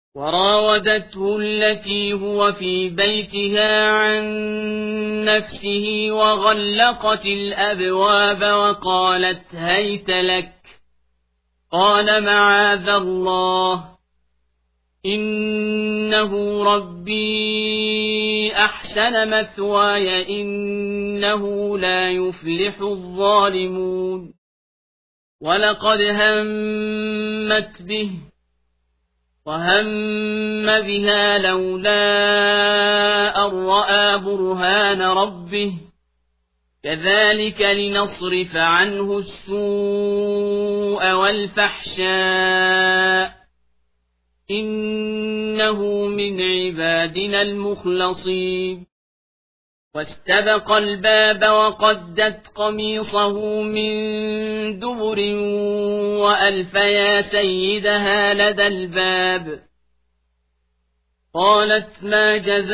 وراودته التي هو في بيتها عن نفسه وغلقت الأبواب وقالت هيت لك. قال معاذ الله إنه ربي أحسن مثواي إنه لا يفلح الظالمون. ولقد همت به وهم بها لولا أن رأى برهان ربه كذلك لنصرف عنه السوء والفحشاء إنه من عبادنا المخلصين. واستبق الباب وقدت قميصه من دبر وألف يا سيدها لدى الباب. قالت ما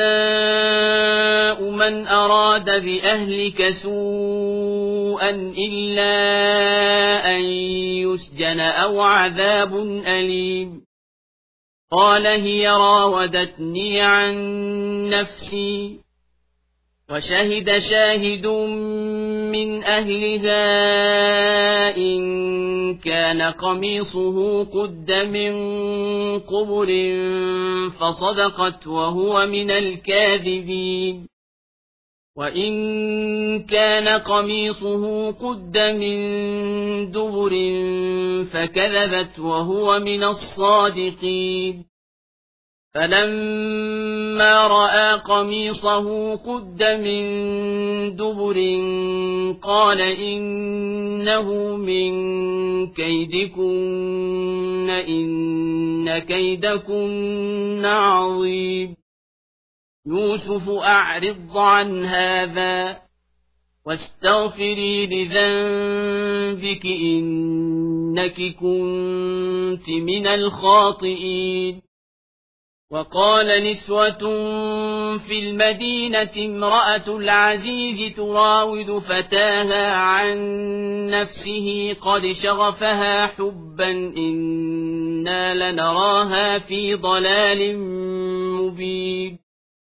جزاء من أراد بأهلك سوءا إلا أن يسجن أو عذاب أليم. قال هي راودتني عن نفسي وشهد شاهد من أهلها إن كان قميصه قد من قبل فصدقت وهو من الكاذبين. وإن كان قميصه قد من دبر فكذبت وهو من الصادقين. فلما رأى قميصه قد من دبر قال إنه من كيدكن إن كيدكن عظيم. يوسف أعرض عن هذا واستغفري لذنبك إنك كنت من الخاطئين. وقال نسوة في المدينة امرأة العزيز تراود فتاها عن نفسه قد شغفها حبا إنا لنراها في ضلال مبين.